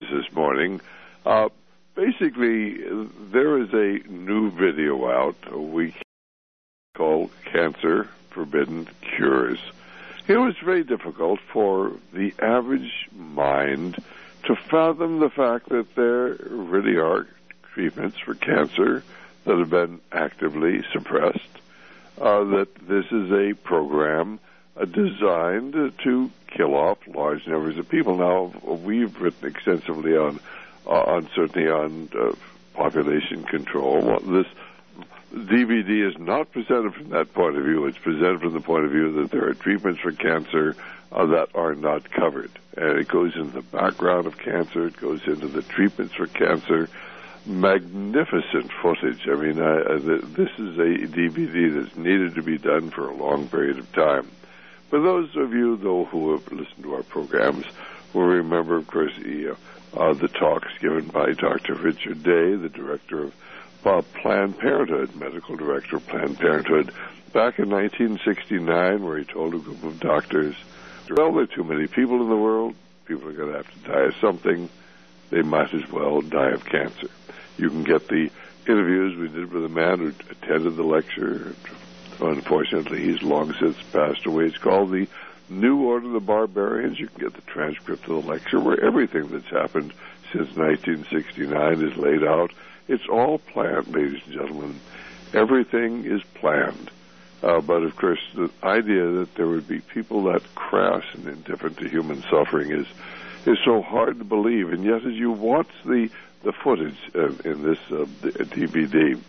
this morning. Basically, there is a new video out a week called Cancer Forbidden Cures. It was very difficult for the average mind to fathom the fact that there really are treatments for cancer that have been actively suppressed, that this is a program designed to kill off large numbers of people. Now, we've written extensively on certainly on population control. This DVD is not presented from that point of view. It's presented from the point of view that there are treatments for cancer that are not covered. And it goes into the background of cancer. It goes into the treatments for cancer. Magnificent footage. I mean, this is a DVD that's needed to be done for a long period of time. For those of you, though, who have listened to our programs, will remember, of course, the talks given by Dr. Richard Day, the director of Planned Parenthood, medical director of Planned Parenthood, back in 1969, where he told a group of doctors, well, there are too many people in the world. People are going to have to die of something. They might as well die of cancer. You can get the interviews we did with a man who attended the lecture. Unfortunately, he's long since passed away. It's called The New Order of the Barbarians. You can get the transcript of the lecture where everything that's happened since 1969 is laid out. It's all planned, ladies and gentlemen. Everything is planned. But, of course, the idea that there would be people that crass and indifferent to human suffering is so hard to believe. And yet, as you watch the footage in this DVD,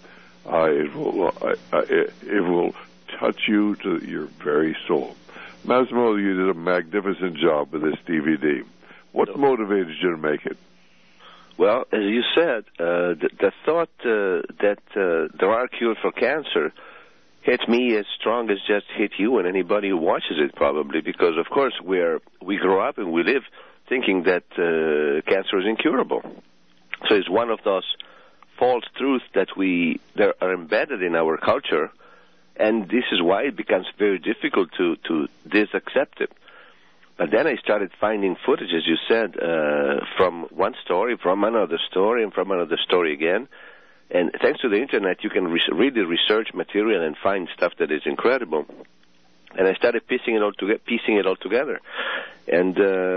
it will touch you to your very soul. Massimo, you did a magnificent job with this DVD. What motivated you to make it? Well, as you said, the thought that there are cures for cancer hit me as strong as just hit you and anybody who watches it, probably, because, of course, we grow up and we live thinking that cancer is incurable. So it's one of those false truths that are embedded in our culture, and this is why it becomes very difficult to disaccept it. But then I started finding footage, as you said, from one story, from another story, and from another story again. And thanks to the Internet, you can really research material and find stuff that is incredible. And I started piecing it all together. And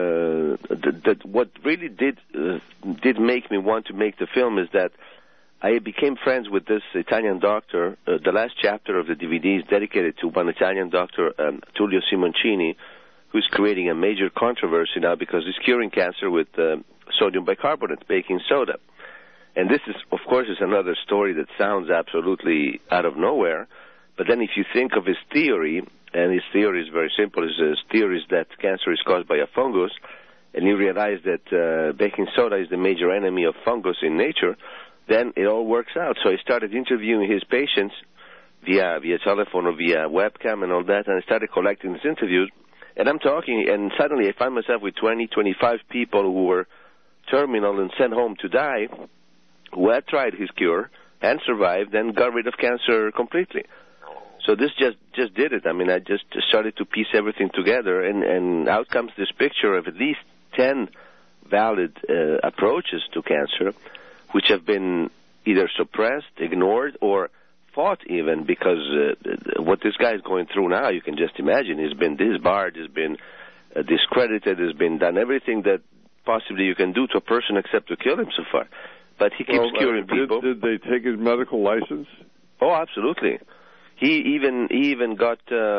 what really did make me want to make the film is that I became friends with this Italian doctor. The last chapter of the DVD is dedicated to one Italian doctor, Tullio Simoncini, who's creating a major controversy now because he's curing cancer with sodium bicarbonate, baking soda. And this is, of course, is another story that sounds absolutely out of nowhere. But then if you think of his theory, and his theory is very simple, his theory is that cancer is caused by a fungus, and you realize that baking soda is the major enemy of fungus in nature, then it all works out. So I started interviewing his patients via telephone or via webcam and all that, and I started collecting these interviews. And I'm talking, and suddenly I find myself with 20, 25 people who were terminal and sent home to die, who had tried his cure and survived and got rid of cancer completely. So this just did it. I mean, I just started to piece everything together, and out comes this picture of at least 10 valid approaches to cancer, which have been either suppressed, ignored, or fought even, because what this guy is going through now, you can just imagine. He's been disbarred, he's been discredited, has been done everything that possibly you can do to a person except to kill him so far. But he keeps curing people. Did they take his medical license? Oh, absolutely. He even got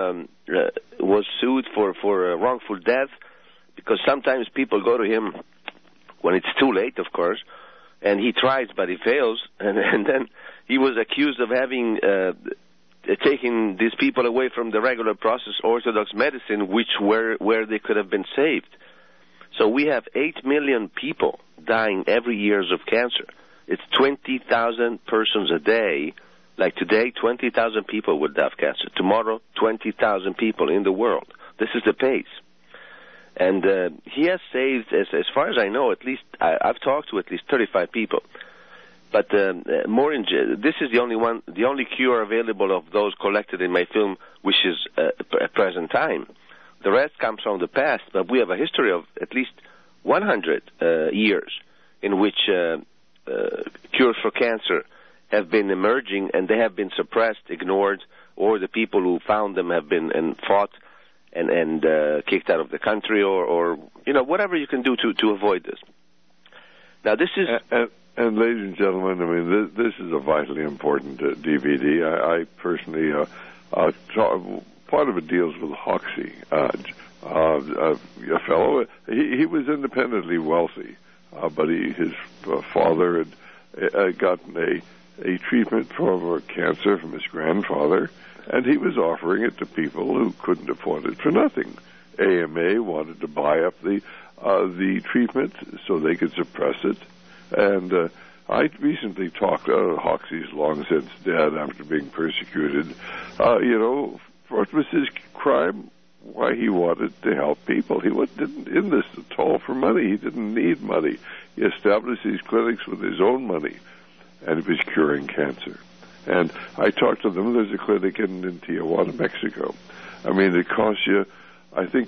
was sued for wrongful death, because sometimes people go to him when it's too late, of course, and he tries but he fails, and then he was accused of having taken these people away from the regular process orthodox medicine, where they could have been saved. So we have 8 million people dying every year of cancer. It's 20,000 persons a day. Like today, 20,000 people would die of cancer. Tomorrow, 20,000 people in the world. This is the pace. And he has saved, as far as I know, at least I've talked to at least 35 people. But this is the only cure available of those collected in my film, which is at present time. The rest comes from the past, but we have a history of at least 100 years in which cures for cancer have been emerging, and they have been suppressed, ignored, or the people who found them have been fought and kicked out of the country, or whatever you can do to avoid this. Now, this is... And ladies and gentlemen, I mean, this is a vitally important DVD. I personally, part of it deals with Hoxsey, a fellow. He was independently wealthy, but his father had gotten a treatment for cancer from his grandfather, and he was offering it to people who couldn't afford it for nothing. AMA wanted to buy up the treatment so they could suppress it. And I recently talked, Hoxsey's long since dead after being persecuted. What was his crime? Why, he wanted to help people. He didn't in this at all for money. He didn't need money. He established these clinics with his own money, and he was curing cancer. And I talked to them. There's a clinic in Tijuana, Mexico. I mean, it costs you, I think,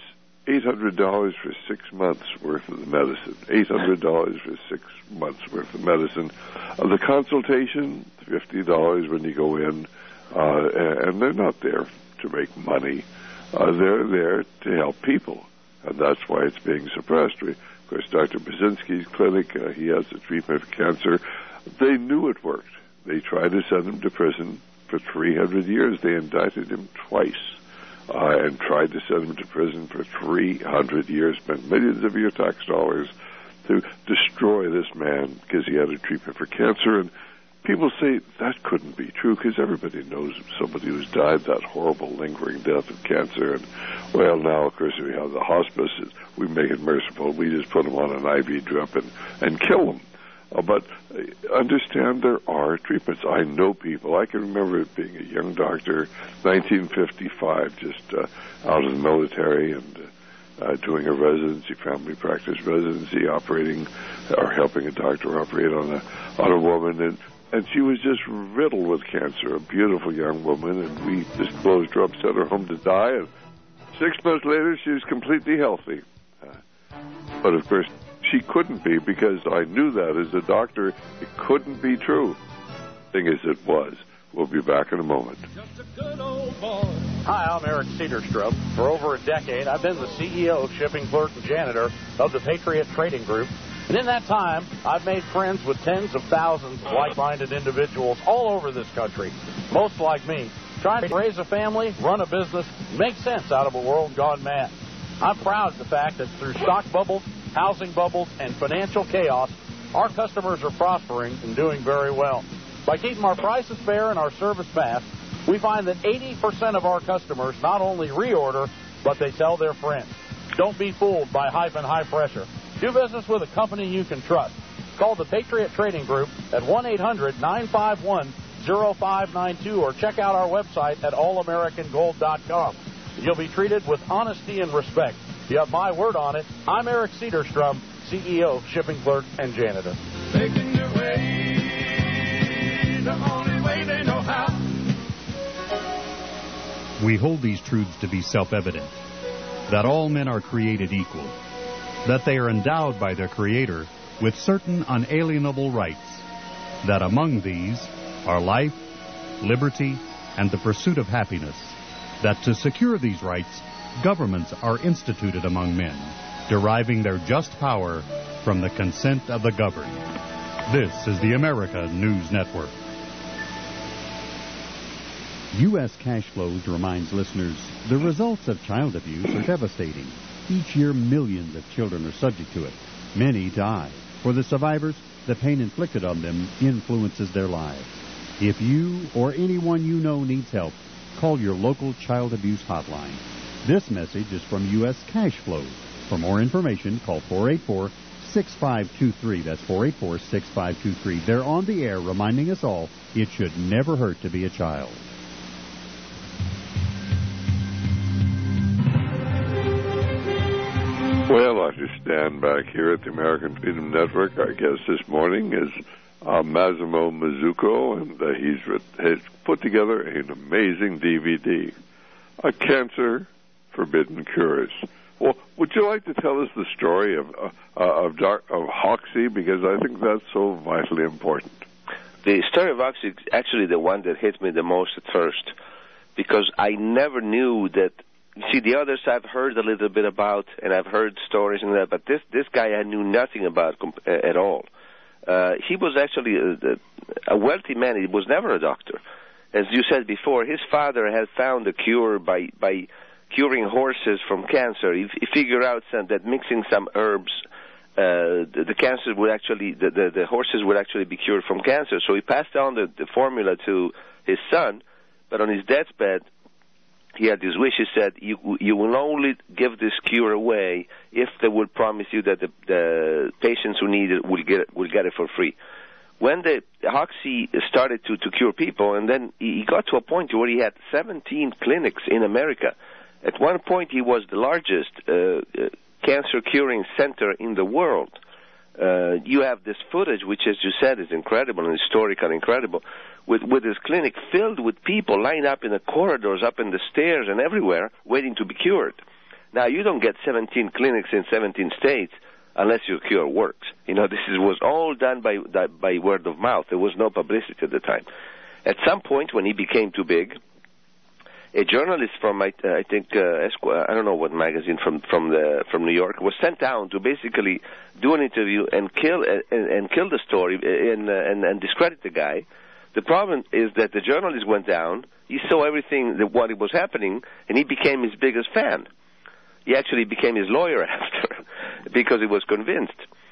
$800 for 6 months worth of the medicine. $800 for 6 months worth of medicine. The consultation, $50 when you go in, and they're not there to make money. They're there to help people, and that's why it's being suppressed. Of course, Dr. Brzezinski's clinic, he has a treatment for cancer. They knew it worked. They tried to send him to prison for 300 years. They indicted him twice. And tried to send him to prison for 300 years, spent millions of your tax dollars to destroy this man because he had a treatment for cancer. And people say that couldn't be true because everybody knows somebody who's died that horrible, lingering death of cancer. And, well, now, of course, we have the hospice. We make it merciful. We just put them on an IV drip and kill them. But understand there are treatments. I know people. I can remember being a young doctor, 1955, just out of the military and doing a residency, family practice residency, operating or helping a doctor operate on a woman, and she was just riddled with cancer. A beautiful young woman, and we disclosed her, sent her home to die. And 6 months later, she was completely healthy. But of course, she couldn't be, because I knew that as a doctor. It couldn't be true. Thing is, it was. We'll be back in a moment. Hi, I'm Eric Cedarstrom. For over a decade, I've been the CEO, shipping clerk, and janitor of the Patriot Trading Group. And in that time, I've made friends with tens of thousands of like-minded individuals all over this country, most like me, trying to raise a family, run a business, make sense out of a world gone mad. I'm proud of the fact that through stock bubbles, housing bubbles, and financial chaos, our customers are prospering and doing very well. By keeping our prices fair and our service fast, we find that 80% of our customers not only reorder, but they tell their friends. Don't be fooled by hype and high pressure. Do business with a company you can trust. Call the Patriot Trading Group at 1-800-951-0592 or check out our website at allamericangold.com. You'll be treated with honesty and respect. You have my word on it. I'm Eric Cedarstrom, CEO, shipping clerk, and janitor. Making their way the only way they know how. We hold these truths to be self-evident, that all men are created equal, that they are endowed by their Creator with certain unalienable rights, that among these are life, liberty, and the pursuit of happiness, that to secure these rights, governments are instituted among men, deriving their just power from the consent of the governed. This is the America News Network. U.S. Cash Flows reminds listeners the results of child abuse are devastating. Each year, millions of children are subject to it. Many die. For the survivors, the pain inflicted on them influences their lives. If you or anyone you know needs help, call your local child abuse hotline. This message is from U.S. Cash Flows. For more information, call 484-6523. That's 484-6523. They're on the air reminding us all it should never hurt to be a child. Well, I just stand back here at the American Freedom Network. Our guest this morning is Massimo Mazzucco, and he's put together an amazing DVD, Cancer Forbidden Cures. Well, would you like to tell us the story of Hoxsey, because I think that's so vitally important. The story of Hoxsey is actually the one that hit me the most at first, because I never knew that. See, the others I've heard a little bit about, and I've heard stories and that, but this guy I knew nothing about at all. He was actually a wealthy man. He was never a doctor. As you said before, his father had found a cure by curing horses from cancer. He figured out that mixing some herbs, the cancer would actually, the horses would actually be cured from cancer. So he passed on the formula to his son, but on his deathbed, he had this wish. He said, you will only give this cure away if they will promise you that the patients who need it will get it for free. When the Hoxsey started to cure people, and then he got to a point where he had 17 clinics in America. At one point, he was the largest cancer curing center in the world. You have this footage, which, as you said, is incredible and historical, incredible, with his clinic filled with people lined up in the corridors, up in the stairs, and everywhere, waiting to be cured. Now, you don't get 17 clinics in 17 states unless your cure works. You know, this was all done by word of mouth. There was no publicity at the time. At some point, when he became too big, a journalist from I think Esquire, I don't know what magazine from New York, was sent down to basically do an interview and kill the story and discredit the guy. The problem is that the journalist went down. He saw everything what was happening, and he became his biggest fan. He actually became his lawyer after because he was convinced.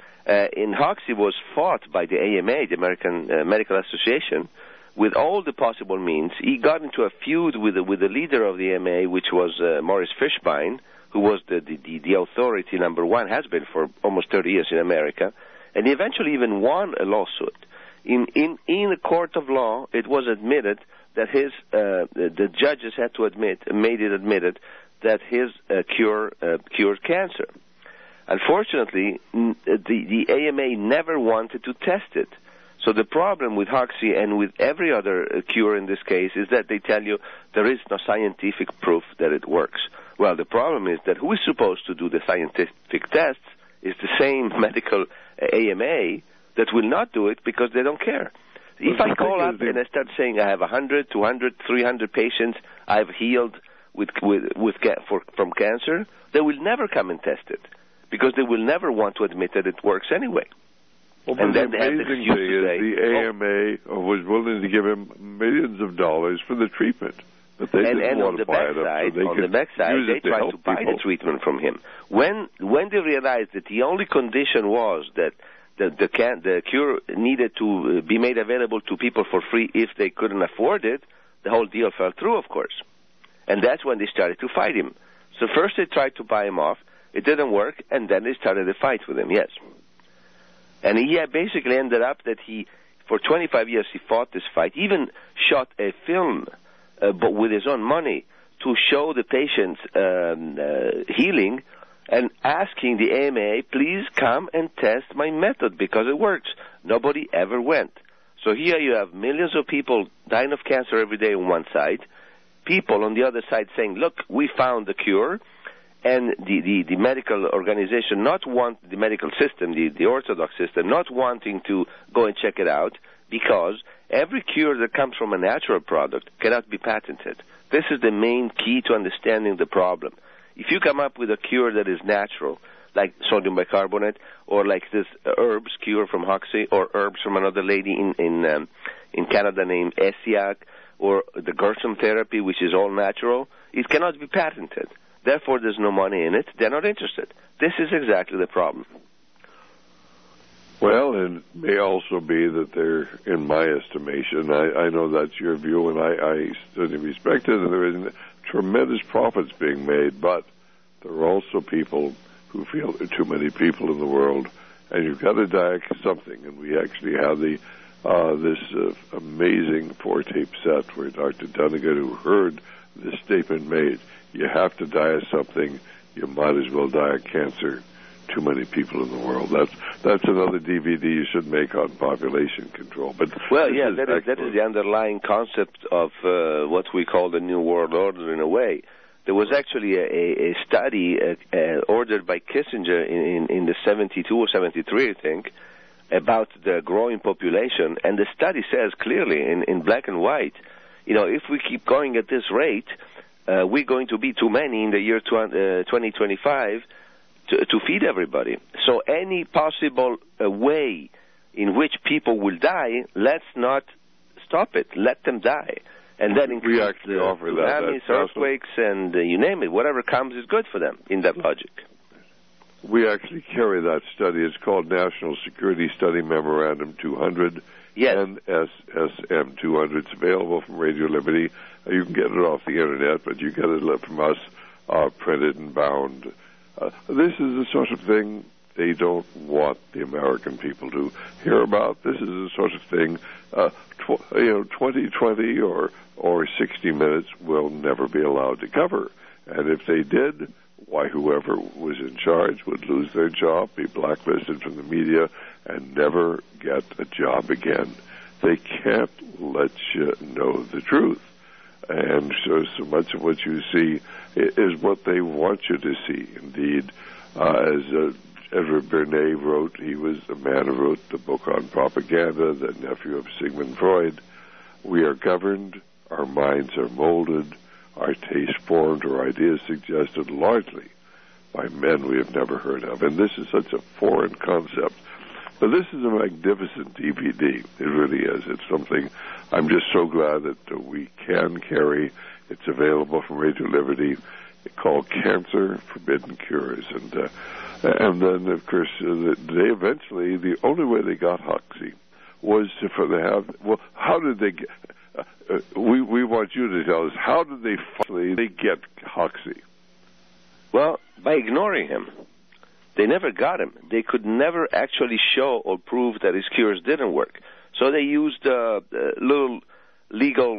Hoxsey was fought by the AMA, the American Medical Association, with all the possible means. He got into a feud with the leader of the AMA, which was Morris Fishbein, who was the authority number one, has been for almost 30 years in America, and he eventually even won a lawsuit. In the court of law, it was admitted that the judges had to made it admitted that his cure cured cancer. Unfortunately, the AMA never wanted to test it. So the problem with Hoxsey and with every other cure in this case is that they tell you there is no scientific proof that it works. Well, the problem is that who is supposed to do the scientific tests is the same medical AMA that will not do it because they don't care. If I call up and I start saying I have 100, 200, 300 patients I've healed from cancer, they will never come and test it because they will never want to admit that it works anyway. Well, and then the amazing thing is the AMA was willing to give him millions of dollars for the treatment. But they didn't want to buy it up. So on the backside, they tried to buy the treatment from him. When they realized that the only condition was that the cure needed to be made available to people for free if they couldn't afford it, the whole deal fell through, of course. And that's when they started to fight him. So first they tried to buy him off. It didn't work, and then they started a fight with him, yes. And he basically ended up that for 25 years, he fought this fight, even shot a film, but with his own money, to show the patients healing and asking the AMA, please come and test my method because it works. Nobody ever went. So here you have millions of people dying of cancer every day on one side, people on the other side saying, look, we found the cure, and the medical organization the medical system, the orthodox system, not wanting to go and check it out because every cure that comes from a natural product cannot be patented. This is the main key to understanding the problem. If you come up with a cure that is natural, like sodium bicarbonate, or like this herbs cure from Hoxsey, or herbs from another lady in Canada named Esiac, or the Gerson therapy, which is all natural, it cannot be patented. Therefore, there's no money in it. They're not interested. This is exactly the problem. Well, it may also be that they're, in my estimation, I know that's your view, and I certainly respect it, and there is tremendous profits being made, but there are also people who feel there are too many people in the world, and you've got to die something. And we actually have this amazing 4-tape set where Dr. Dunnigan, who heard this statement made, you have to die of something, you might as well die of cancer. Too many people in the world. That's another DVD you should make on population control. But that is the underlying concept of what we call the New World Order in a way. There was actually a study ordered by Kissinger in the 72 or 73, I think, about the growing population, and the study says clearly in black and white, if we keep going at this rate, we're going to be too many in the year 2025 to feed everybody. So any possible way in which people will die, let's not stop it. Let them die. And that includes tsunamis, earthquakes, and you name it. Whatever comes is good for them in that logic. We actually carry that study. It's called National Security Study Memorandum 200, NSSM 200. It's available from Radio Liberty. You can get it off the Internet, but you get it from us printed and bound. This is the sort of thing they don't want the American people to hear about. This is the sort of thing 2020 or 60 Minutes will never be allowed to cover. And if they did, why, whoever was in charge would lose their job, be blacklisted from the media, and never get a job again. They can't let you know the truth. And so much of what you see is what they want you to see. Indeed, as Edward Bernays wrote, he was the man who wrote the book on propaganda, the nephew of Sigmund Freud. We are governed, our minds are molded, our taste formed or ideas suggested largely by men we have never heard of. And this is such a foreign concept. But this is a magnificent DVD. It really is. It's something I'm just so glad that we can carry. It's available from Radio Liberty. It's called Cancer, Forbidden Cures. And then, of course, they eventually, the only way they got Hoxsey was for they have, well, how did they get, we want you to tell us, how did they finally get Hoxsey? Well, by ignoring him. They never got him. They could never actually show or prove that his cures didn't work. So they used little legal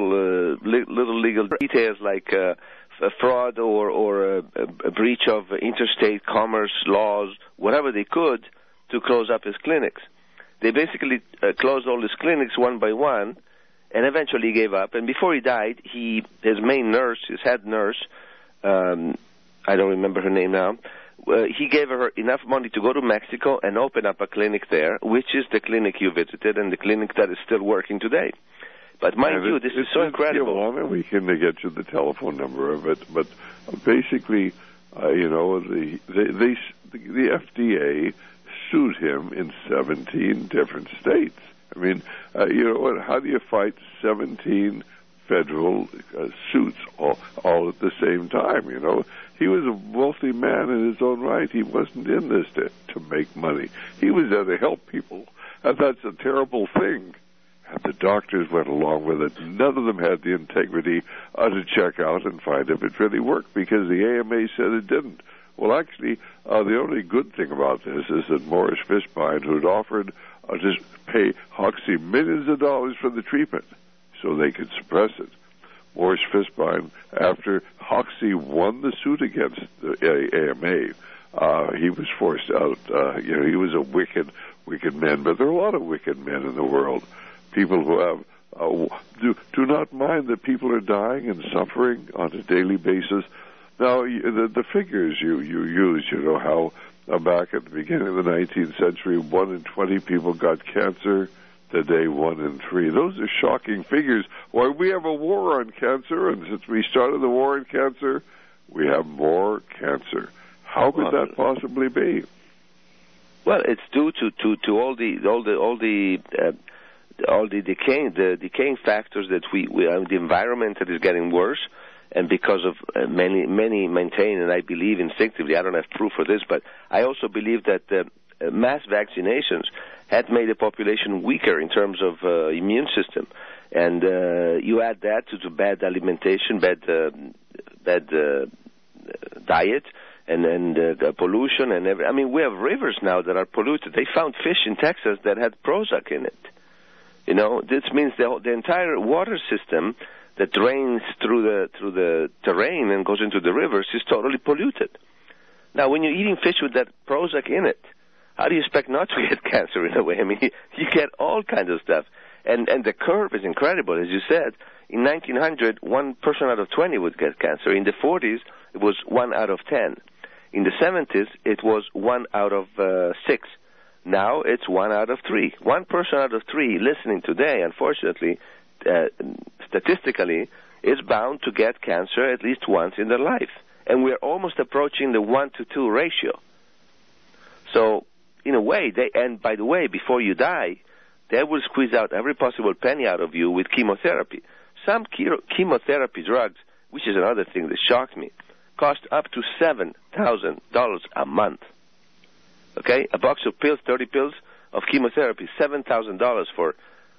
details like a fraud or a breach of interstate commerce laws, whatever they could, to close up his clinics. They basically closed all his clinics one by one, and eventually gave up. And before he died, his main nurse, his head nurse, I don't remember her name now, he gave her enough money to go to Mexico and open up a clinic there, which is the clinic you visited and the clinic that is still working today. But mind you, this is so incredible. We can get you the telephone number of it, but basically, the FDA sued him in 17 different states. I mean, how do you fight 17 federal suits all at the same time? He was a wealthy man in his own right. He wasn't in this to make money. He was there to help people, and that's a terrible thing. And the doctors went along with it. None of them had the integrity to check out and find if it really worked, because the AMA said it didn't. Well, actually, the only good thing about this is that Morris Fishbein, who'd offered to pay Hoxsey millions of dollars for the treatment so they could suppress it, Morris Fishbein, after Hoxsey won the suit against the AMA, he was forced out. He was a wicked man, but there are a lot of wicked men in the world. People who have do not mind that people are dying and suffering on a daily basis. Now, the figures you use, how back at the beginning of the 19th century, 1 in 20 people got cancer. Today, 1 in 3. Those are shocking figures. Why, we have a war on cancer, and since we started the war on cancer, we have more cancer. How could that possibly be? Well, it's due to all the decaying factors that the environment that is getting worse, and because of many maintain, and I believe instinctively, I don't have proof for this, but I also believe that mass vaccinations had made the population weaker in terms of immune system, and you add that to bad alimentation, bad diet, and pollution, and I mean, we have rivers now that are polluted. They found fish in Texas that had Prozac in it. This means the entire water system that drains through the terrain and goes into the rivers is totally polluted. Now, when you're eating fish with that Prozac in it, how do you expect not to get cancer in a way? I mean, you get all kinds of stuff. And the curve is incredible. As you said, In 1900, 1 person out of 20 would get cancer. In the 40s, it was 1 out of 10. In the 70s, it was 1 out of 6. Now it's 1 out of 3. 1 person out of 3 listening today, unfortunately, statistically, is bound to get cancer at least once in their life. And we're almost approaching the 1-to-2 ratio. So, in a way, and by the way, before you die, they will squeeze out every possible penny out of you with chemotherapy. Some chemotherapy drugs, which is another thing that shocked me, cost up to $7,000 a month. Okay? A box of pills, 30 pills of chemotherapy, $7,000 for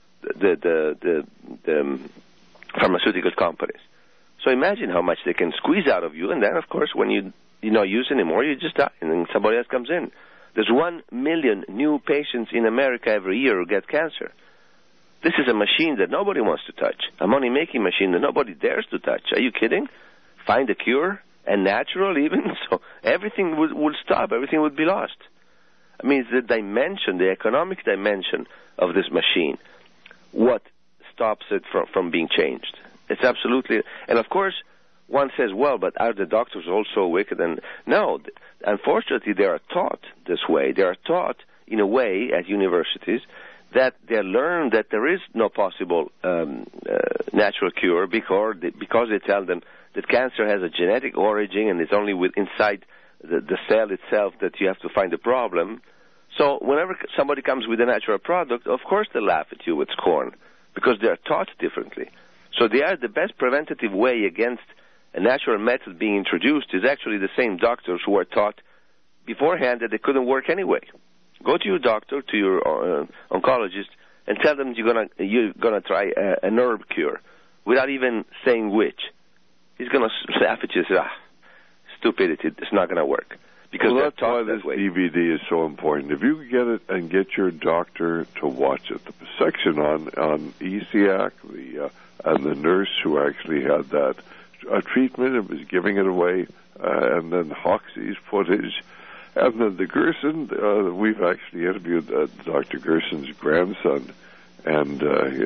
the pharmaceutical companies. So imagine how much they can squeeze out of you, and then, of course, when you don't use anymore, you just die, and then somebody else comes in. There's 1 million new patients in America every year who get cancer. This is a machine that nobody wants to touch, a money-making machine that nobody dares to touch. Are you kidding? Find a cure, and natural even, so everything would stop, everything would be lost. I mean, it's the dimension, the economic dimension of this machine, what stops it from being changed. It's absolutely, and of course, one says, well, but are the doctors also wicked? And no, unfortunately, they are taught this way. They are taught in a way at universities that they learn that there is no possible natural cure because they tell them that cancer has a genetic origin and it's only inside the cell itself that you have to find the problem. So whenever somebody comes with a natural product, of course they laugh at you with scorn because they are taught differently. So they are the best preventative way against a natural method being introduced is actually the same doctors who are taught beforehand that they couldn't work anyway. Go to your doctor, to your oncologist, and tell them you're gonna try an herb cure without even saying which. He's gonna laugh at you and say, stupidity, it's not gonna work. Because that's why this DVD is so important. If you could get it and get your doctor to watch it, the section on ECAC, and the nurse who actually had that treatment and was giving it away, and then Hoxie's footage, and then the Gerson, we've actually interviewed Dr. Gerson's grandson, and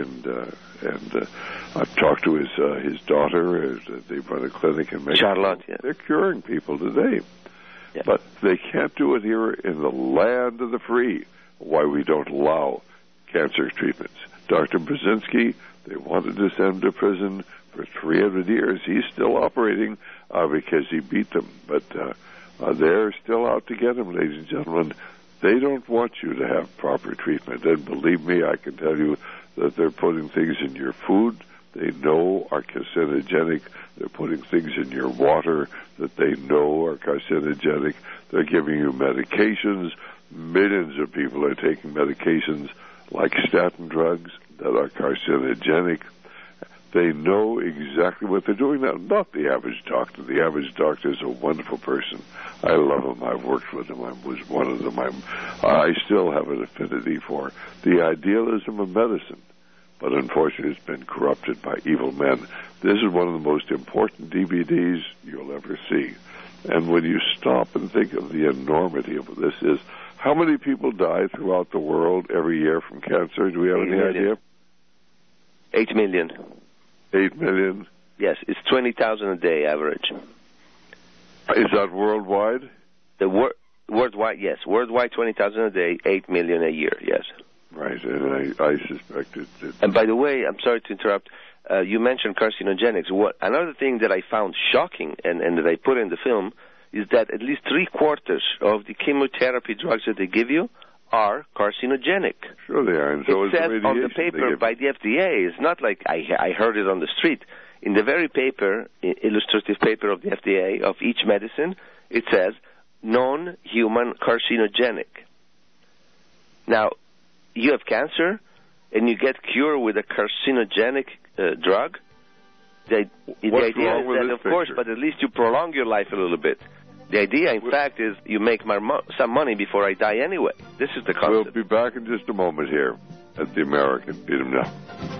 I've talked to his daughter. They run a clinic in Mexico. Charlotte, yeah. They're curing people today. Yeah. But they can't do it here in the land of the free. Why we don't allow cancer treatments. Dr. Brzezinski, they wanted to send him to prison for 300 years. He's still operating because he beat them. But they're still out to get him, ladies and gentlemen. They don't want you to have proper treatment. And believe me, I can tell you that they're putting things in your food they know are carcinogenic. They're putting things in your water that they know are carcinogenic. They're giving you medications. Millions of people are taking medications like statin drugs that are carcinogenic. They know exactly what they're doing now. Not the average doctor. The average doctor is a wonderful person. I love him. I've worked with him. I was one of them. I still have an affinity for the idealism of medicine. But unfortunately, it's been corrupted by evil men. This is one of the most important DVDs you'll ever see. And when you stop and think of the enormity of what this is, how many people die throughout the world every year from cancer? Do we have any idea? 8 million. 8 million? Yes, it's 20,000 a day average. Is that worldwide? Worldwide, yes. Worldwide, 20,000 a day, 8 million a year, yes. Right, and I suspect it. And by the way, I'm sorry to interrupt, you mentioned carcinogenics. Another thing that I found shocking and that I put in the film is that at least 3/4 of the chemotherapy drugs that they give you are carcinogenic. Sure they are, and so it says on the paper by the FDA. It's not like I heard it on the street. In the very paper, illustrative paper of the FDA of each medicine, it says non-human carcinogenic. Now, you have cancer, and you get cured with a carcinogenic drug. The idea is that, of course, but at least you prolong your life a little bit. The idea, in fact, is you make some money before I die anyway. This is the concept. We'll be back in just a moment here at the American. Beat 'em now.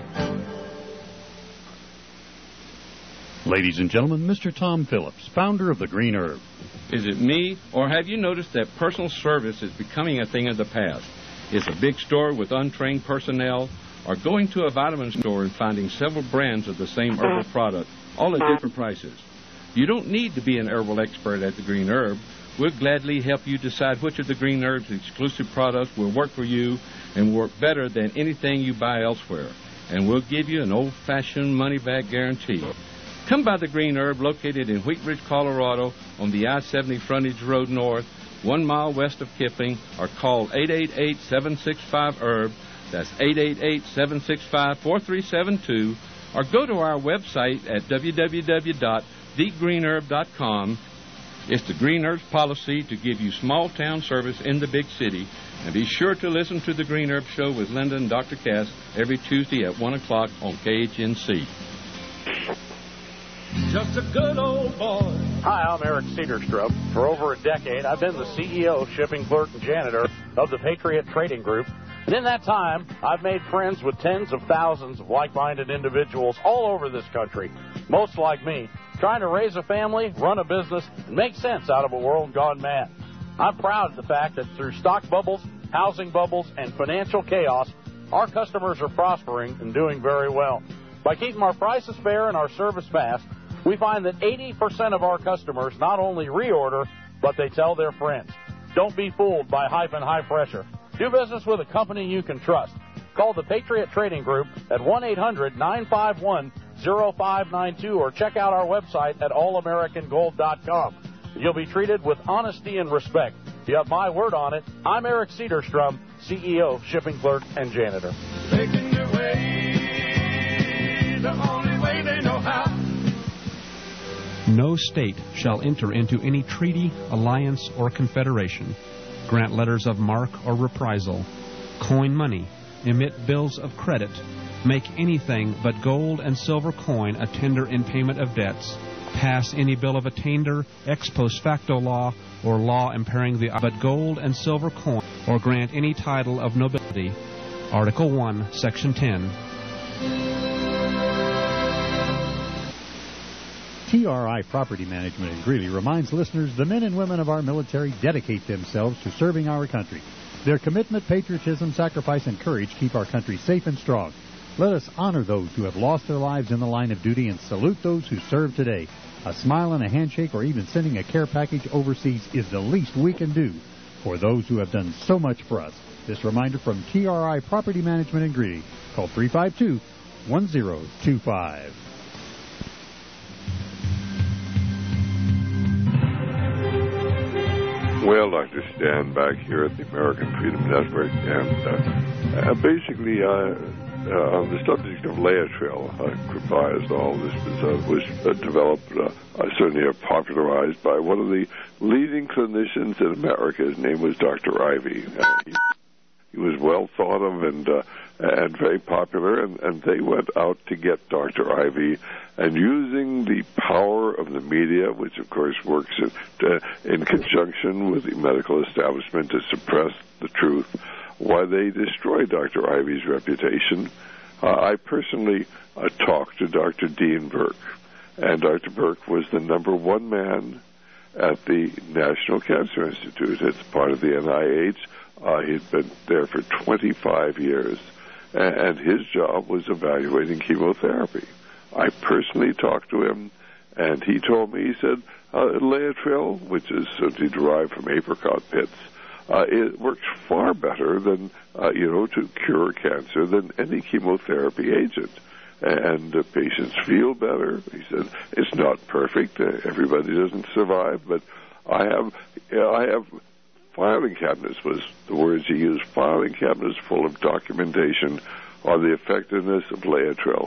Ladies and gentlemen, Mr. Tom Phillips, founder of the Green Herb. Is it me, or have you noticed that personal service is becoming a thing of the past? Is a big store with untrained personnel or going to a vitamin store and finding several brands of the same herbal product, all at different prices. You don't need to be an herbal expert at the Green Herb. We'll gladly help you decide which of the Green Herb's exclusive products will work for you and work better than anything you buy elsewhere. And we'll give you an old-fashioned money-back guarantee. Come by the Green Herb, located in Wheat Ridge, Colorado, on the I-70 Frontage Road North, 1 mile west of Kipling, or call 888-765-HERB. That's 888-765-4372. Or go to our website at www.thegreenherb.com. It's the Green Herb's policy to give you small-town service in the big city. And be sure to listen to the Green Herb Show with Linda and Dr. Cass every Tuesday at 1 o'clock on KHNC. Just a good old boy. Hi, I'm Eric Cedarstrup. For over a decade, I've been the CEO, shipping clerk, and janitor of the Patriot Trading Group. And in that time, I've made friends with tens of thousands of like-minded individuals all over this country, most like me, trying to raise a family, run a business, and make sense out of a world gone mad. I'm proud of the fact that through stock bubbles, housing bubbles, and financial chaos, our customers are prospering and doing very well. By keeping our prices fair and our service fast, we find that 80% of our customers not only reorder, but they tell their friends. Don't be fooled by hype and high pressure. Do business with a company you can trust. Call the Patriot Trading Group at 1-800-951-0592 or check out our website at allamericangold.com. You'll be treated with honesty and respect. You have my word on it. I'm Eric Cedarstrom, CEO, shipping clerk, and janitor. Making your way the only way they know how. No state shall enter into any treaty, alliance, or confederation, grant letters of marque or reprisal, coin money, emit bills of credit, make anything but gold and silver coin a tender in payment of debts, pass any bill of attainder, ex post facto law, or law impairing the but gold and silver coin, or grant any title of nobility. Article 1, Section 10. TRI Property Management in Greeley reminds listeners the men and women of our military dedicate themselves to serving our country. Their commitment, patriotism, sacrifice, and courage keep our country safe and strong. Let us honor those who have lost their lives in the line of duty and salute those who serve today. A smile and a handshake or even sending a care package overseas is the least we can do for those who have done so much for us. This reminder from TRI Property Management in Greeley. Call 352-1025. Well, Dr. Stan back here at the American Freedom Network, and basically on the subject of Laetrile, Crophiazole, this was developed, certainly popularized by one of the leading clinicians in America. His name was Dr. Ivy. He was well thought of and very popular, and they went out to get Dr. Ivy, and using the power of the media, which of course works in conjunction with the medical establishment to suppress the truth, why they destroyed Dr. Ivy's reputation. I personally talked to Dr. Dean Burke, and Dr. Burke was the number one man at the National Cancer Institute. It's part of the NIH. He'd been there for 25 years, and his job was evaluating chemotherapy. I personally talked to him, and he told me, he said, Laetrile, which is simply derived from apricot pits, it works far better than, to cure cancer than any chemotherapy agent. And patients feel better. He said, it's not perfect. Everybody doesn't survive, but I have filing cabinets, was the words he used, filing cabinets full of documentation on the effectiveness of Laetrile.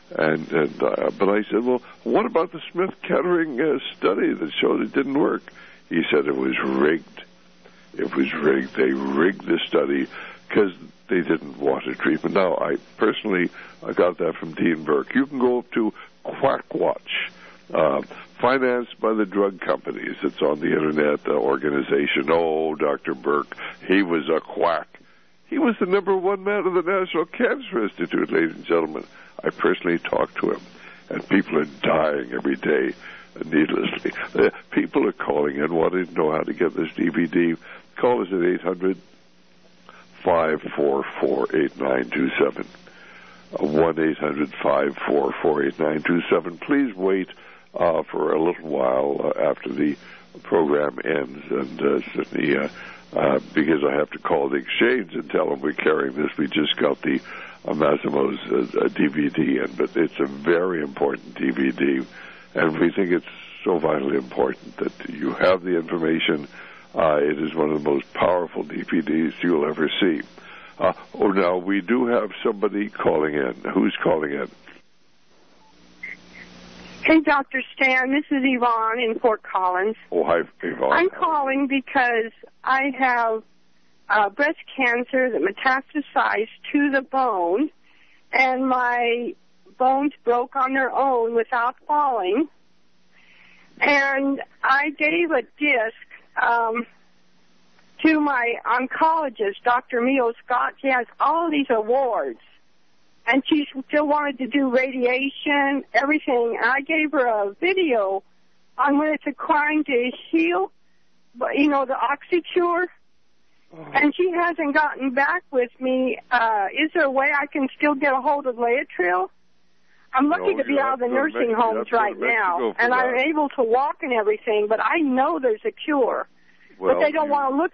But I said, well, what about the Smith-Kettering study that showed it didn't work? He said it was rigged. It was rigged. They rigged the study because they didn't want a treatment. Now, I got that from Dean Burke. You can go up to Quackwatch, financed by the drug companies. It's on the Internet, the organization. Oh, Dr. Burke, he was a quack. He was the number one man of the National Cancer Institute, ladies and gentlemen. I personally talked to him, and people are dying every day needlessly. People are calling in wanting to know how to get this DVD. Call us at 800-544-8927. 1-800-544-8927. Please wait for a little while after the program ends, and certainly because I have to call the exchange and tell them we're carrying this. We just got the Massimo's DVD in, but it's a very important DVD, and we think it's so vitally important that you have the information. It is one of the most powerful DVDs you'll ever see. Now, we do have somebody calling in. Who's calling in? Hey, Dr. Stan, this is Yvonne in Fort Collins. Oh, hi, Yvonne. I'm calling because I have breast cancer that metastasized to the bone, and my bones broke on their own without falling. And I gave a disc to my oncologist, Dr. Mio Scott. She has all of these awards. And she still wanted to do radiation, everything. And I gave her a video on when it's occurring to heal, you know, the OxyCure. And she hasn't gotten back with me. Is there a way I can still get a hold of Laetrile? I'm lucky to be out of the nursing homes right now, and I'm able to walk and everything, but I know there's a cure. But they don't want to look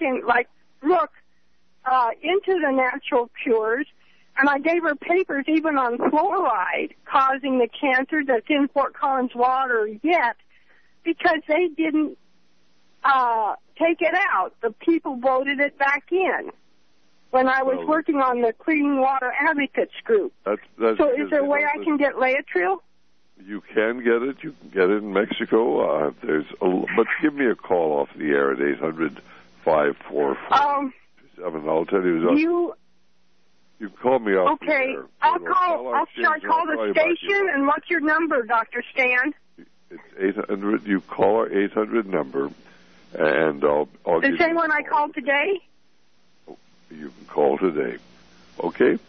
into the natural cures. And I gave her papers even on fluoride causing the cancer that's in Fort Collins water yet, because they didn't take it out. The people voted it back in when I was working on the Clean Water Advocates group. That's so is there a way I can get Laetrile? You can get it. You can get it in Mexico. But give me a call off the air at 800-544-7. I'll tell you. You call me off the air. I'll call the station, and what's your number, Dr. Stan? It's 800. You call our 800 number, and I'll the same one I called today? You can call today. Okay?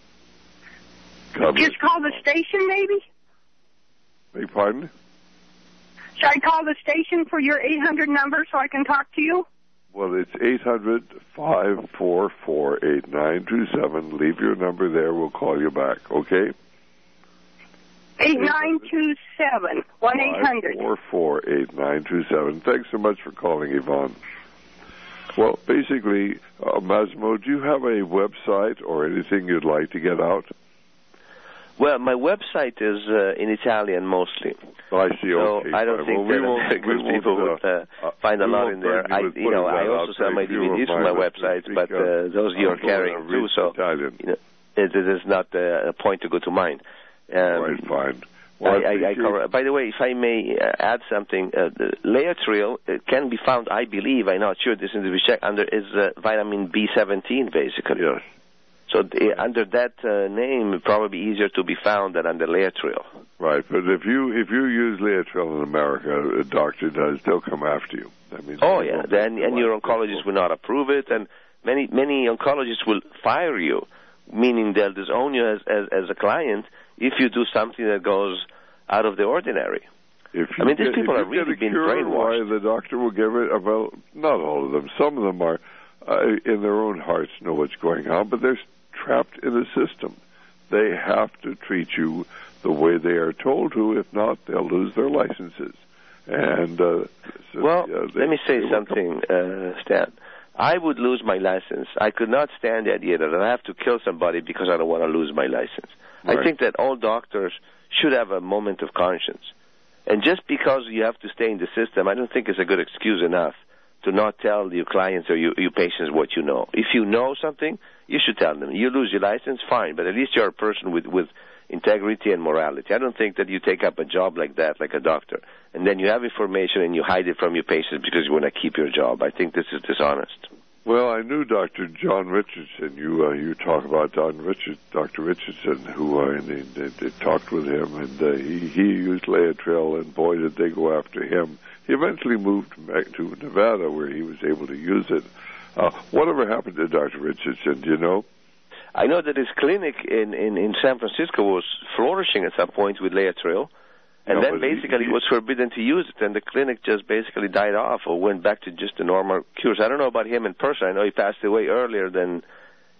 Just call the station, maybe? Beg pardon? Should I call the station for your 800 number so I can talk to you? Well, it's 800-544-8927. Leave your number there. We'll call you back, okay? 8927. 1-800. 544-8927. Thanks so much for calling, Yvonne. Well, basically, Massimo, do you have a website or anything you'd like to get out? Well, my website is in Italian mostly. Oh, I see. So okay, I don't think that people would find a lot in there. I also sell my DVDs from my website, but those you're carrying too, so it is not a point to go to mine. Right, fine. Well, I cover. By the way, if I may add something, Laetrile can be found, I believe, I'm not sure, this needs to be checked, under is vitamin B17, basically. Yes. So under that name, it's probably easier to be found than under Laetrile. Right, but if you use Laetrile in America, a doctor does, they'll come after you. That means and your oncologist will not approve it, and many oncologists will fire you, meaning they'll disown you as a client if you do something that goes out of the ordinary. These people are really being brainwashed. The doctor will give it, well, not all of them. Some of them are, in their own hearts, know what's going on, but they're trapped in the system. They have to treat you the way they are told to. If not, they'll lose their licenses. And let me say something, Stan. I would lose my license. I could not stand the idea that I have to kill somebody because I don't want to lose my license. Right. I think that all doctors should have a moment of conscience. And just because you have to stay in the system, I don't think it's a good excuse enough to not tell your clients or your patients what you know. If you know something, you should tell them. You lose your license, fine, but at least you're a person with integrity and morality. I don't think that you take up a job like that, like a doctor, and then you have information and you hide it from your patients because you want to keep your job. I think this is dishonest. Well, I knew Dr. John Richardson. You talk about Dr. Richardson, who they talked with him, and he used Laetrile, and boy, did they go after him. He eventually moved back to Nevada, where he was able to use it. Whatever happened to Dr. Richardson, do you know? I know that his clinic in San Francisco was flourishing at some point with Laetrile, and then basically he was forbidden to use it, and the clinic just basically died off or went back to just the normal cures. I don't know about him in person. I know he passed away earlier than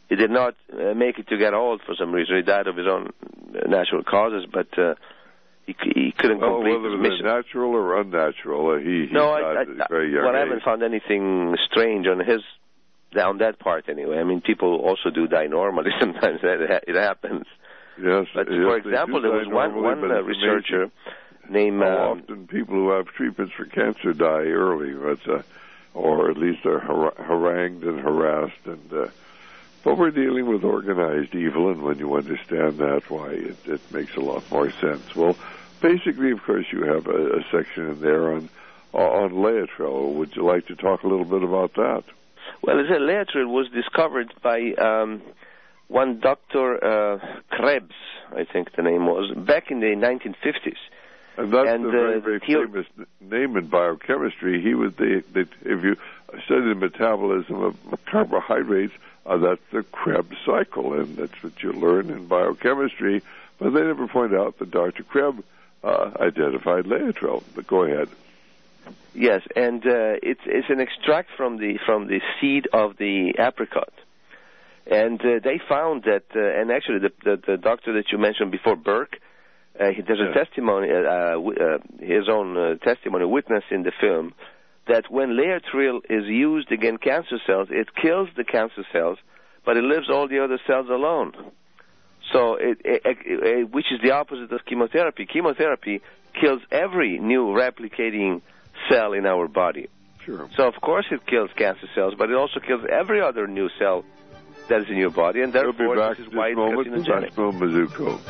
He did not make it to get old for some reason. He died of his own natural causes, but he couldn't complete whether his they're mission. natural or unnatural, he died at a very young I age. haven't found anything strange on that part anyway. I mean, people also do die normally. Sometimes it happens. Yes, but for example, there was one researcher named... How often people who have treatments for cancer die early, or at least are harangued and harassed. But we're dealing with organized evil, and when you understand that, why, it makes a lot more sense. Well, basically, of course, you have a section in there on Laetrile. Would you like to talk a little bit about that? Well, Laetrile was discovered by one Dr. Krebs, I think the name was, back in the 1950s. And that's a very, very famous name in biochemistry. He was if you study the metabolism of carbohydrates, that's the Krebs cycle, and that's what you learn in biochemistry. But they never point out that Dr. Krebs identified Laetrile. But go ahead. Yes, and it's an extract from the seed of the apricot. And they found that, and actually the doctor that you mentioned before, Burke, there's a testimony, his own testimony witness in the film, that when Laetrile is used against cancer cells, it kills the cancer cells, but it leaves all the other cells alone. So, which is the opposite of chemotherapy. Chemotherapy kills every new replicating cell in our body. Sure. So, of course, it kills cancer cells, but it also kills every other new cell that is in your body, and therefore this is why it's carcinogenic. Mizuko.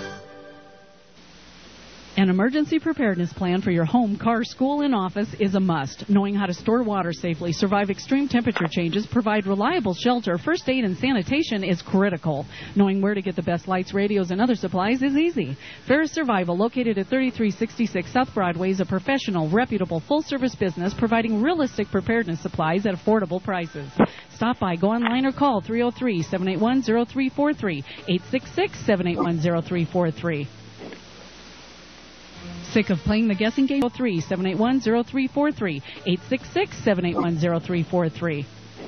An emergency preparedness plan for your home, car, school, and office is a must. Knowing how to store water safely, survive extreme temperature changes, provide reliable shelter, first aid, and sanitation is critical. Knowing where to get the best lights, radios, and other supplies is easy. Ferris Survival, located at 3366 South Broadway, is a professional, reputable, full-service business providing realistic preparedness supplies at affordable prices. Stop by, go online, or call 303-781-0343, 866-781-0343. Sick of playing the guessing game? 3-781-0343, 866-781-0343.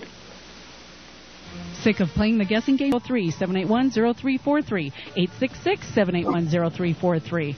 Sick of playing the guessing game? 3-781-0343, 866-781-0343.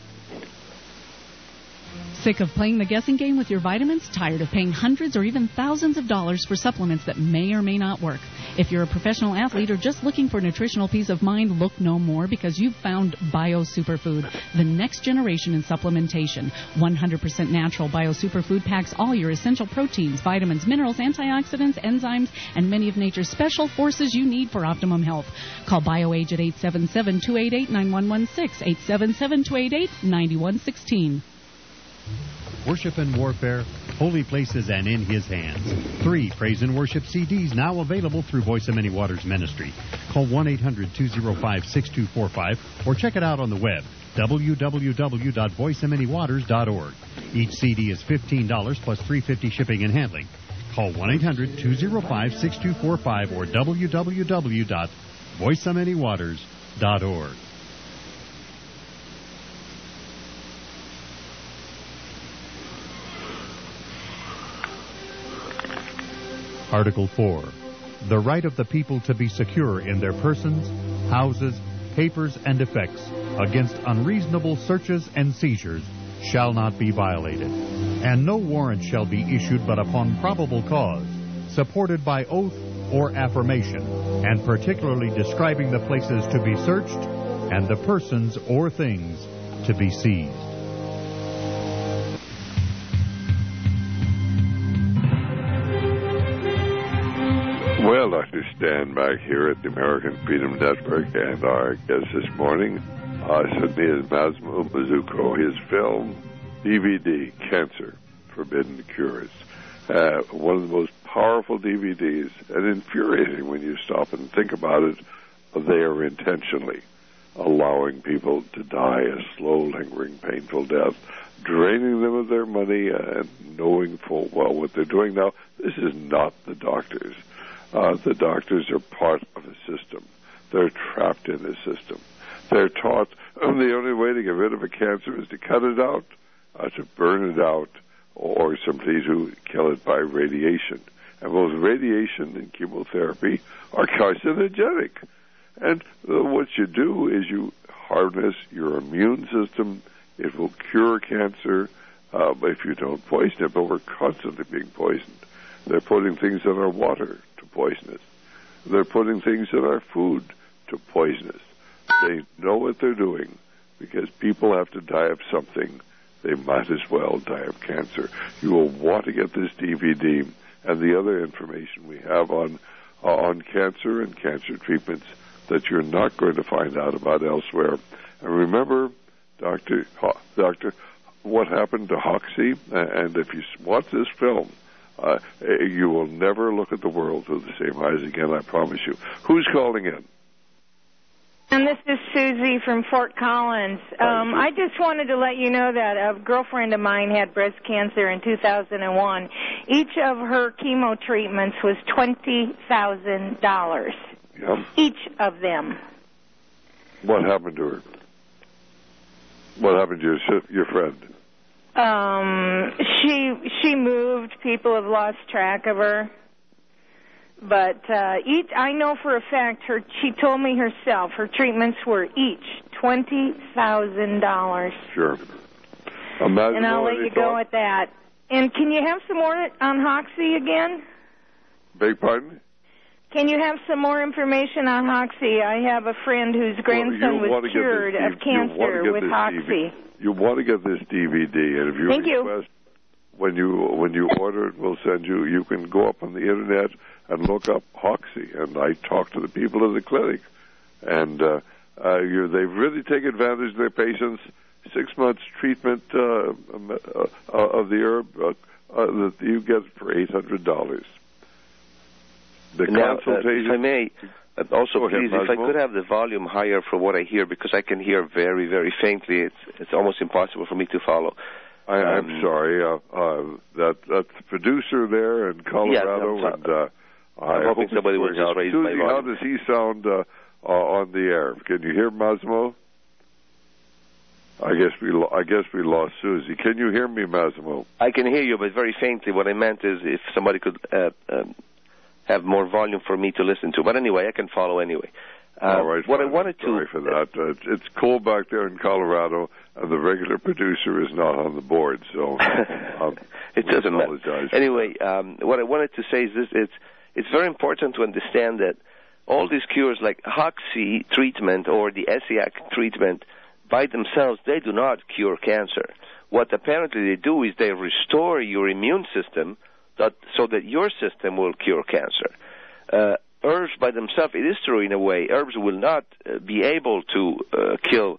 Sick of playing the guessing game with your vitamins? Tired of paying hundreds or even thousands of dollars for supplements that may or may not work? If you're a professional athlete or just looking for nutritional peace of mind, look no more, because you've found Bio Superfood, the next generation in supplementation. 100% natural Bio Superfood packs all your essential proteins, vitamins, minerals, antioxidants, enzymes, and many of nature's special forces you need for optimum health. Call BioAge at 877-288-9116, 877-288-9116. Worship and Warfare, Holy Places and In His Hands. 3 Praise and Worship CDs now available through Voice of Many Waters Ministry. Call 1-800-205-6245 or check it out on the web, www.voiceofmanywaters.org. Each CD is $15 plus $3.50 shipping and handling. Call 1-800-205-6245 or www.voiceofmanywaters.org. Article 4. The right of the people to be secure in their persons, houses, papers, and effects against unreasonable searches and seizures shall not be violated, and no warrant shall be issued but upon probable cause, supported by oath or affirmation, and particularly describing the places to be searched and the persons or things to be seized. Well, Dr. Stan back here at the American Freedom Network, and our guest this morning, Sidney Massimo Mizuko, his film, DVD, Cancer, Forbidden Cures. One of the most powerful DVDs, and infuriating when you stop and think about it. They are intentionally allowing people to die a slow, lingering, painful death, draining them of their money, and knowing full well what they're doing. Now, this is not the doctors. The doctors are part of a system. They're trapped in a system. They're taught the only way to get rid of a cancer is to cut it out, to burn it out, or simply to kill it by radiation. And both radiation and chemotherapy are carcinogenic. And what you do is you harness your immune system. It will cure cancer if you don't poison it, but we're constantly being poisoned. They're putting things in our water to poison us. They're putting things in our food to poison us. They know what they're doing because people have to die of something. They might as well die of cancer. You will want to get this DVD and the other information we have on cancer and cancer treatments that you're not going to find out about elsewhere. And remember, Doctor, what happened to Hoxsey? And if you watch this film, you will never look at the world through the same eyes again, I promise you. Who's calling in? And this is Susie from Fort Collins. I just wanted to let you know that a girlfriend of mine had breast cancer in 2001. Each of her chemo treatments was $20,000. Yep. Each of them. What happened to her? What happened to your friend? She moved. People have lost track of her. But I know for a fact, she told me herself, her treatments were each $20,000. Sure. And I'll let you go at that. And can you have some more on Hoxsey again? Beg pardon? Can you have some more information on Hoxsey? I have a friend whose grandson was cured of cancer with Hoxsey. You want to get this DVD, and if you request, when you order it, we'll send you. You can go up on the internet and look up Hoxsey, and I talk to the people at the clinic, and they really take advantage of their patients. 6 months treatment of the herb that you get for $800. The consultation. If I may, also please, ahead, if I could have the volume higher for what I hear, because I can hear very, very faintly. It's almost impossible for me to follow. I'm sorry. That's the producer there in Colorado, and I'm hoping somebody will just raise my volume. How does he sound on the air? Can you hear Massimo? I guess we lost Susie. Can you hear me, Massimo? I can hear you, but very faintly. What I meant is if somebody could have more volume for me to listen to. But anyway, I can follow anyway. All right. What I wanted to... Sorry for that. It's cold back there in Colorado, and the regular producer is not on the board, so it doesn't matter. Anyway, what I wanted to say is this: it's very important to understand that all these cures, like Hoxsey treatment or the ESIAC treatment, by themselves, they do not cure cancer. What apparently they do is they restore your immune system so that your system will cure cancer. Herbs by themselves, it is true in a way, herbs will not be able to kill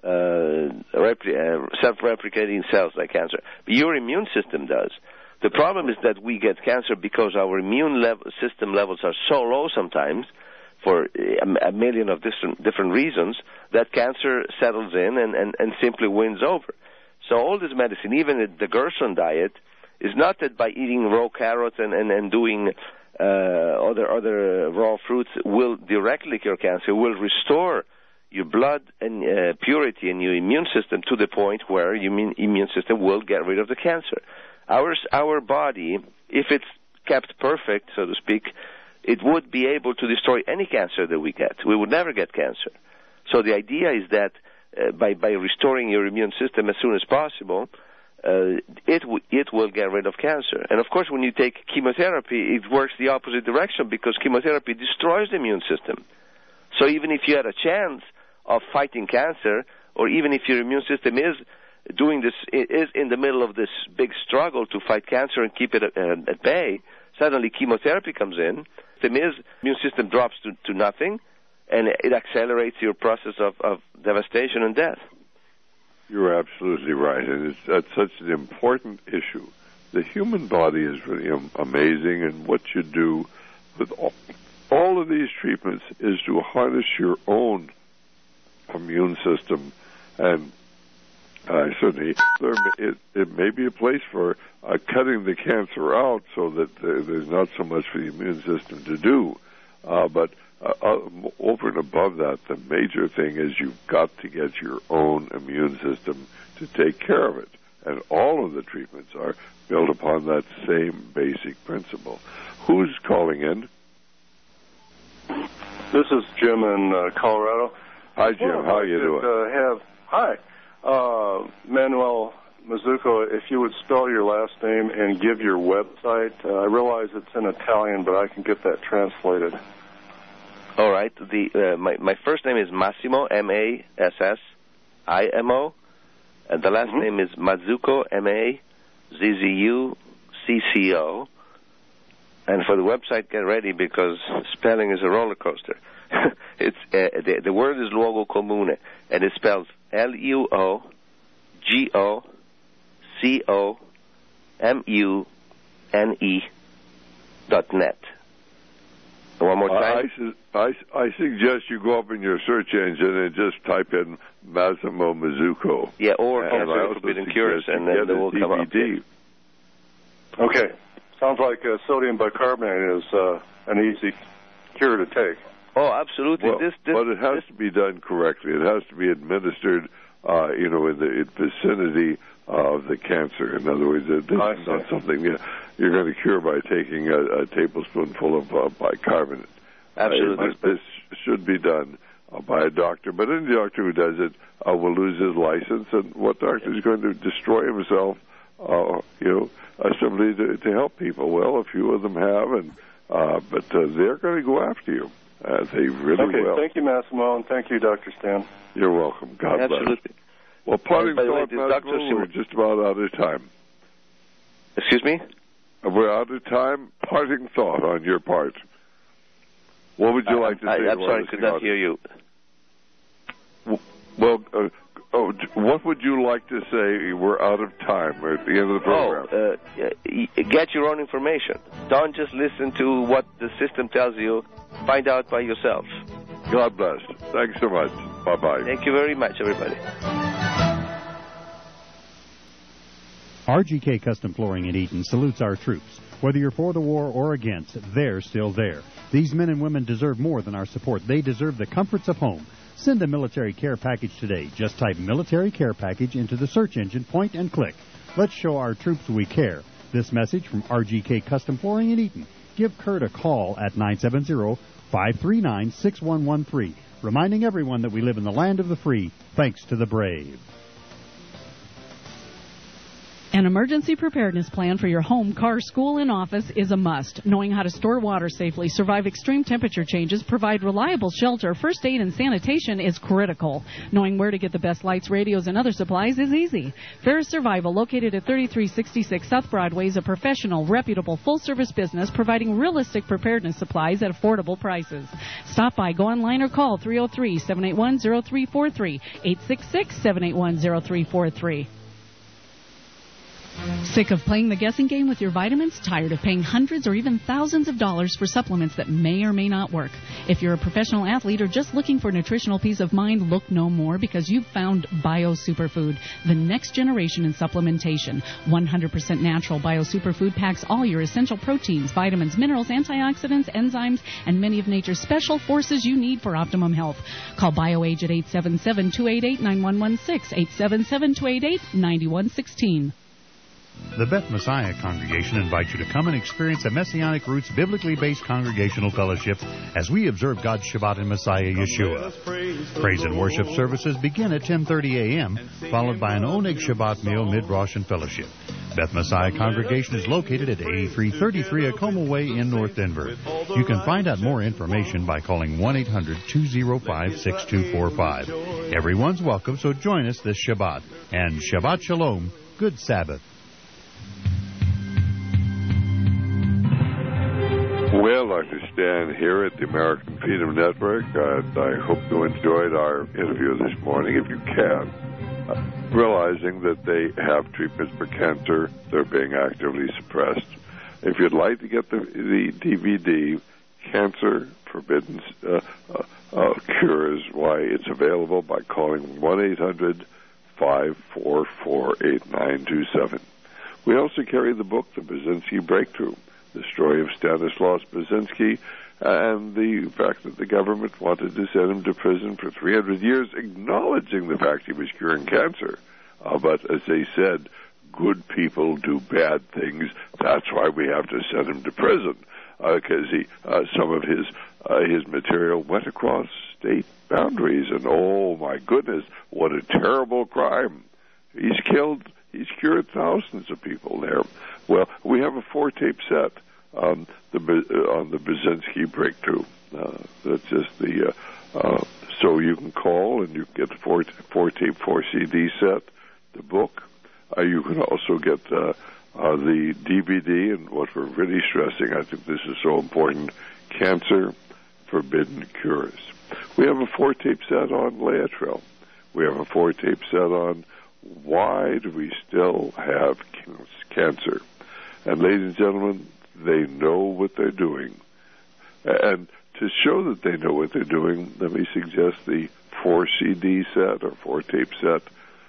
self-replicating cells like cancer. But your immune system does. The problem is that we get cancer because our immune system levels are so low sometimes, for a million of different reasons, that cancer settles in and simply wins over. So all this medicine, even the Gerson diet, is not that by eating raw carrots and doing other raw fruits will directly cure cancer. It will restore your blood and purity in your immune system to the point where your immune system will get rid of the cancer. Our body, if it's kept perfect, so to speak, it would be able to destroy any cancer that we get. We would never get cancer. So the idea is that by restoring your immune system as soon as possible, it will get rid of cancer. And of course, when you take chemotherapy, it works the opposite direction because chemotherapy destroys the immune system. So even if you had a chance of fighting cancer, or even if your immune system is in the middle of this big struggle to fight cancer and keep it at bay, suddenly chemotherapy comes in, the immune system drops to nothing, and it accelerates your process of devastation and death. You're absolutely right, and that's such an important issue. The human body is really amazing, and what you do with all of these treatments is to harness your own immune system, and certainly it may be a place for cutting the cancer out so that there's not so much for the immune system to do, but over and above that, the major thing is you've got to get your own immune system to take care of it. And all of the treatments are built upon that same basic principle. Who's calling in? This is Jim in Colorado. Hi, Jim. How are you doing? Hi. Manuel Mazzucco, if you would spell your last name and give your website. I realize it's in Italian, but I can get that translated. All right. My first name is Massimo, Massimo, and the last name is Mazzucco, Mazzucco. And for the website, get ready because spelling is a roller coaster. It's the word is luogo comune, and it spells LUOGOCOMUNE.net. One more time. I suggest you go up in your search engine and just type in Massimo Mazzucco. Yeah, or Cancer Forbidden Cures, and then they will come up. Okay. Sounds like sodium bicarbonate is an easy cure to take. Oh, absolutely. Well, but it has to be done correctly. It has to be administered, in the vicinity of the cancer. In other words, this is not something you're going to cure by taking a tablespoonful of bicarbonate. Absolutely. This should be done by a doctor. But any doctor who does it will lose his license. And what doctor is going to destroy himself, simply to help people? Well, a few of them have, but they're going to go after you. They really will. Okay, thank you, Massimo, and thank you, Dr. Stan. You're welcome. God bless. Absolutely. Well, parting thought, Massimo, we're just about out of time. Excuse me? We're out of time. Parting thought on your part. What would you like to say? I'm sorry, I could not hear you. Well, what would you like to say? We're out of time. We're at the end of the program. Get your own information. Don't just listen to what the system tells you. Find out by yourself. God bless. Thanks so much. Bye-bye. Thank you very much, everybody. RGK Custom Flooring in Eaton salutes our troops. Whether you're for the war or against, they're still there. These men and women deserve more than our support. They deserve the comforts of home. Send a military care package today. Just type military care package into the search engine, point and click. Let's show our troops we care. This message from RGK Custom Flooring in Eaton. Give Kurt a call at 970-539-6113, reminding everyone that we live in the land of the free, thanks to the brave. An emergency preparedness plan for your home, car, school, and office is a must. Knowing how to store water safely, survive extreme temperature changes, provide reliable shelter, first aid, and sanitation is critical. Knowing where to get the best lights, radios, and other supplies is easy. Ferris Survival, located at 3366 South Broadway, is a professional, reputable, full-service business providing realistic preparedness supplies at affordable prices. Stop by, go online, or call 303-781-0343, 866-781-0343. Sick of playing the guessing game with your vitamins? Tired of paying hundreds or even thousands of dollars for supplements that may or may not work? If you're a professional athlete or just looking for nutritional peace of mind, look no more because you've found Bio Superfood, the next generation in supplementation. 100% natural Bio Superfood packs all your essential proteins, vitamins, minerals, antioxidants, enzymes, and many of nature's special forces you need for optimum health. Call BioAge at 877-288-9116, 877-288-9116. The Beth Messiah Congregation invites you to come and experience a Messianic Roots biblically based congregational fellowship as we observe God's Shabbat in Messiah Yeshua. Praise and worship services begin at 10:30 a.m., followed by an Oneg Shabbat meal, mid-Rosh, and fellowship. Beth Messiah Congregation is located at 8333 Acoma Way in North Denver. You can find out more information by calling 1-800-205-6245. Everyone's welcome, so join us this Shabbat. And Shabbat Shalom, good Sabbath. Well, Dr. Stan here at the American Freedom Network, and I hope you enjoyed our interview this morning, if you can. Realizing that they have treatments for cancer, they're being actively suppressed. If you'd like to get the DVD, Cancer Forbidden Cures, why it's available by calling 1-800-544-8927. We also carry the book, The Brzezinski Breakthrough, the story of Stanislaus Brzezinski and the fact that the government wanted to send him to prison for 300 years, acknowledging the fact he was curing cancer. But as they said, good people do bad things. That's why we have to send him to prison, because some of his his material went across state boundaries, and oh my goodness, what a terrible crime. He's cured thousands of people there. Well, we have a 4-tape set on the Brzezinski breakthrough. That's just the so you can call and you can get the 4-tape 4-CD set, the book. You can also get the DVD, and what we're really stressing, I think this is so important, Cancer Forbidden Cures. We have a 4-tape set on Laetrile. We have a 4-tape set on why do we still have cancer. And ladies and gentlemen, they know what they're doing. And to show that they know what they're doing, let me suggest the 4-CD set or 4-tape set,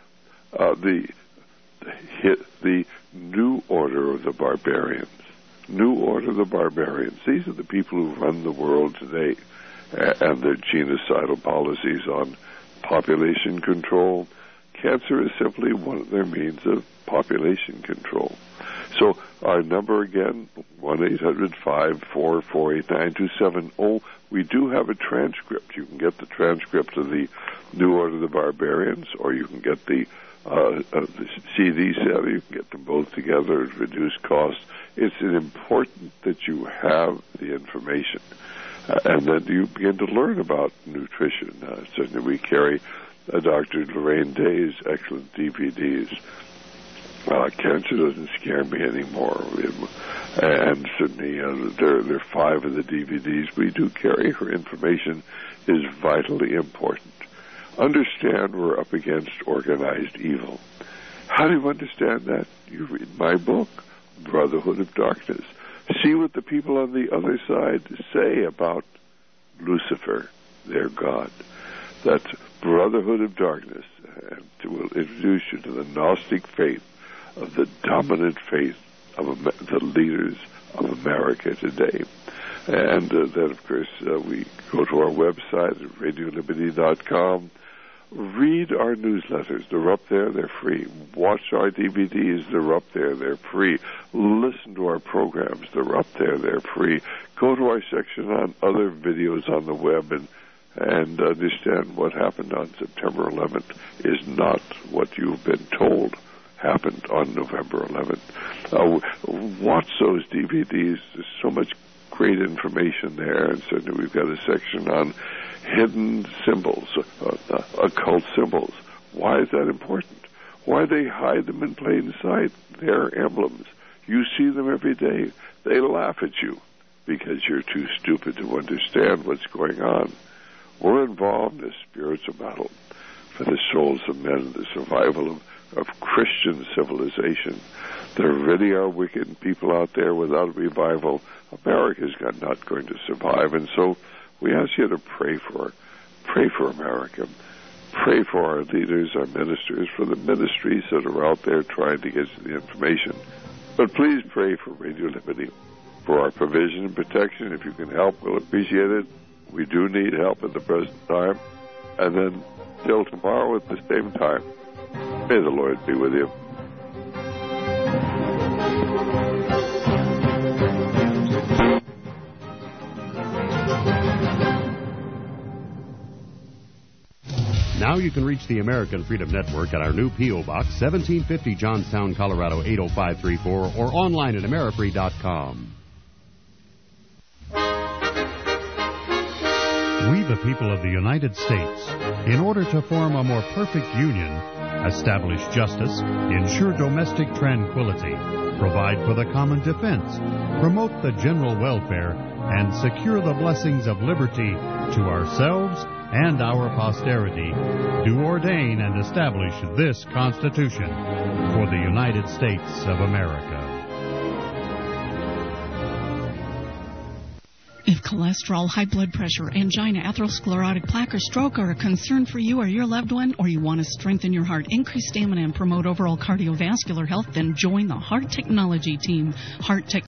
the New Order of the Barbarians. New Order of the Barbarians. These are the people who run the world today, and their genocidal policies on population control. Cancer is simply one of their means of population control. So our number again, 1-800-544-8927. We do have a transcript. You can get the transcript of the New Order of the Barbarians, or you can get the CD set. You can get them both together at reduced cost. It's important that you have the information, and then you begin to learn about nutrition. Certainly we carry Dr. Lorraine Day's excellent DVDs. Cancer doesn't scare me anymore. And certainly there are 5 of the DVDs we do carry. Her information is vitally important. Understand we're up against organized evil. How do you understand that? You read my book, Brotherhood of Darkness. See what the people on the other side say about Lucifer, their God. That's Brotherhood of Darkness. And we'll introduce you to the Gnostic faith of the dominant faith of the leaders of America today. And then, of course, we go to our website at radioliberty.com. Read our newsletters. They're up there. They're free. Watch our DVDs. They're up there. They're free. Listen to our programs. They're up there. They're free. Go to our section on other videos on the web and understand what happened on September 11th is not what you've been told happened on November 11th. Watch those DVDs. There's so much great information there, and certainly we've got a section on hidden symbols, occult symbols. Why is that important? Why they hide them in plain sight? They're emblems. You see them every day. They laugh at you because you're too stupid to understand what's going on. We're involved in a spiritual battle for the souls of men, the survival of Christian civilization. There really are wicked people out there. Without revival, America's not going to survive. And so we ask you to pray for America. Pray for our leaders, our ministers, for the ministries that are out there trying to get the information. But please pray for Radio Liberty, for our provision and protection. If you can help, we'll appreciate it. We do need help at the present time. And then till tomorrow at the same time, may the Lord be with you. Now you can reach the American Freedom Network at our new P.O. Box, 1750 Johnstown, Colorado, 80534, or online at amerifree.com. We, the people of the United States, in order to form a more perfect union, establish justice, ensure domestic tranquility, provide for the common defense, promote the general welfare, and secure the blessings of liberty to ourselves and our posterity, do ordain and establish this Constitution for the United States of America. If cholesterol, high blood pressure, angina, atherosclerotic plaque, or stroke are a concern for you or your loved one, or you want to strengthen your heart, increase stamina, and promote overall cardiovascular health, then join the Heart Technology team. Heart Technology